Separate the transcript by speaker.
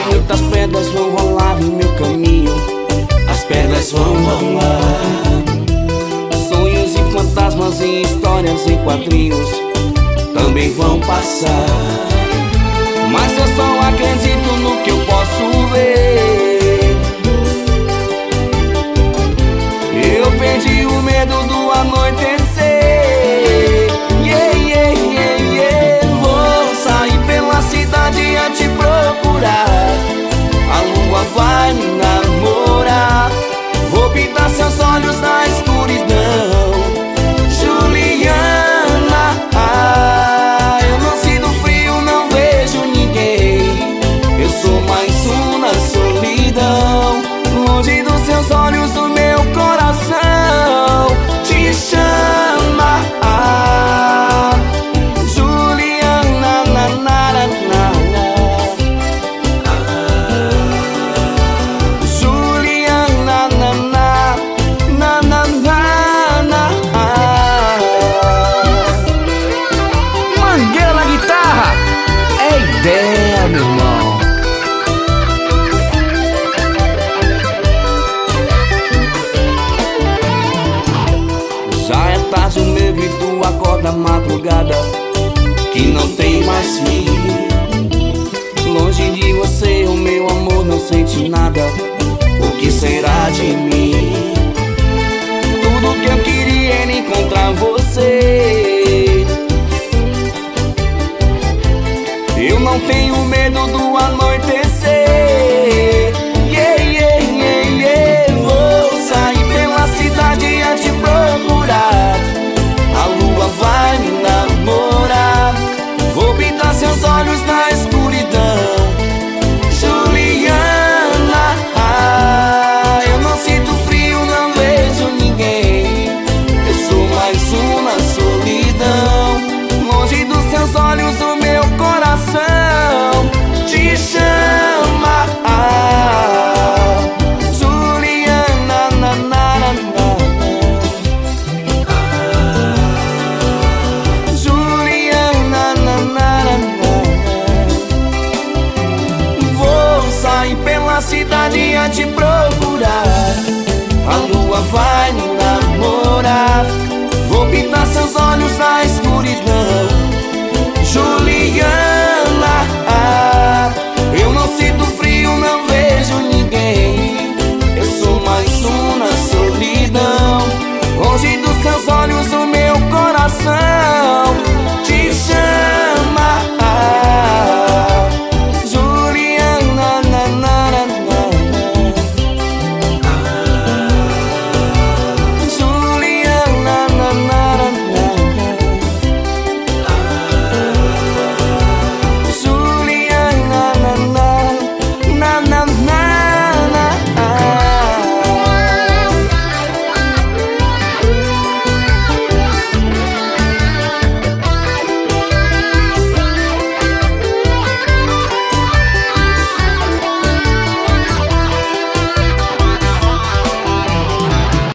Speaker 1: Muitas pedras vão rolar no meu caminho, as pedras vão rolar. Sonhos e fantasmas e histórias em quadrinhos também vão passar. Mas eu só acredito no que eu posso ver. Eu perdi o medo do anoitecer. Yeah, yeah, yeah, yeah. Vou sair pela cidade a te procurar. A lua vai me namorar. Vou pintar seus olhos na escuridão, Juliana. Eu não sinto frio, não vejo ninguém. Eu sou mais um na solidão. Longe dos seus olhos o meu coração te chama, Juliana, na, na, na, na. Juliana, na, na, na, na, na, na.
Speaker 2: Mangueira na guitarra é ideia, meu irmão.
Speaker 1: Já é tarde, o meu grito acorda a madrugada que não tem mais fim. Longe de você, o meu amor não sente nada. O que será de mim? Tudo que eu queria era encontrar você. Eu não tenho medo do anoitecer. Yeah, yeah, yeah, yeah. Vou sair pela cidade a te procurar. A lua vai me namorar. Vou pintar seus olhos na escuridão, Juliana. Eu não sinto frio, não vejo ninguém. Eu sou mais um na solidão. Longe dos seus olhos o meu coração te chama, Juliana, na, na, na, na. Juliana, na, na, na, na. Vou sair pela cidade a te procurar. A lua vai me namorar. Vou pintar seus olhos na escuridão,